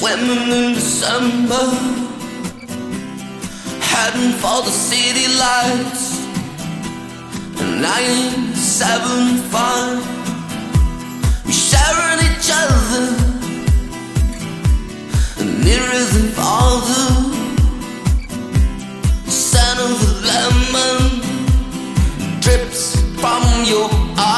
swimming in December, heading for the city lights. 975, we sharing each other, nearer than farther. Scent of the lemon drips from your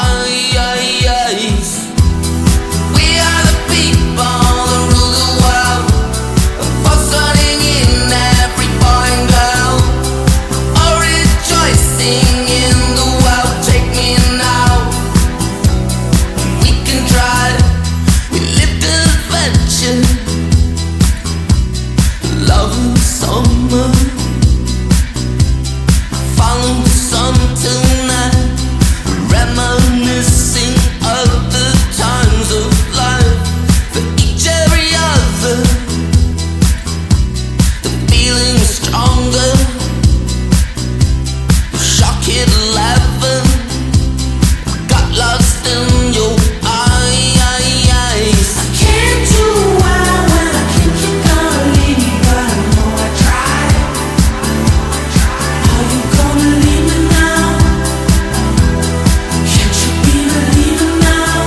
eyes. We are the people that rule the world, pulsating in every boy and girl, all rejoicing in the world. Take me now, we can try. We lived an adventure, love in the summer, follow the sun tonight, reminiscing of the times of life. For each every other, the feeling is stronger. Shock hit 11, got lost in your eyes. I can't do well when I think you're gonna leave me, but I know I tried. Are you gonna leave me now? Can't you be believing now?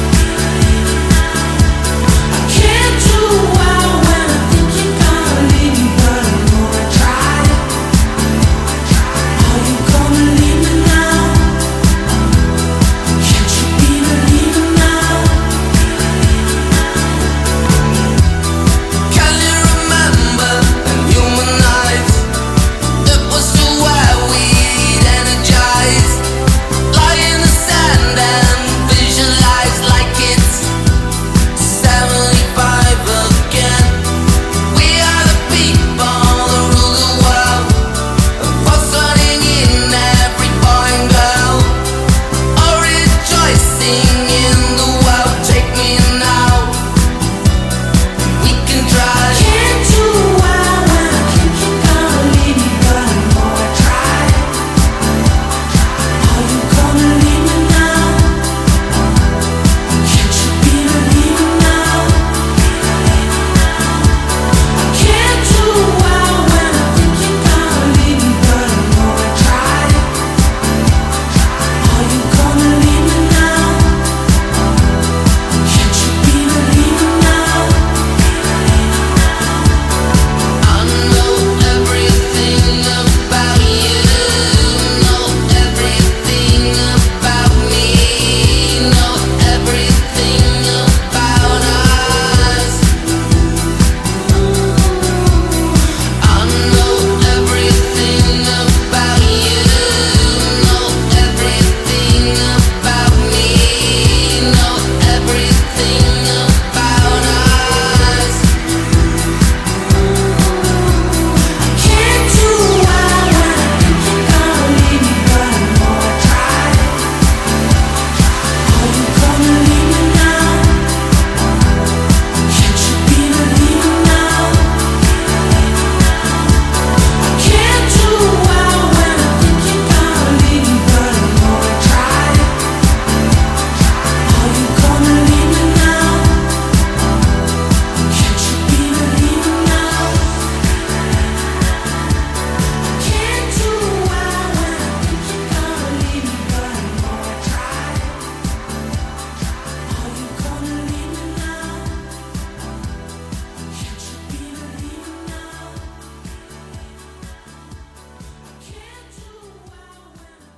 I can't do well when I think you're gonna leave me, but I know I tried. Are you gonna leave me now? Can't you be believing now? Can you remember in human eyes? It was so where we'd energize, lie in the sand and visualize like it's 75 again. We are the people that rule the world, pulsating in every boy and girl, all rejoicing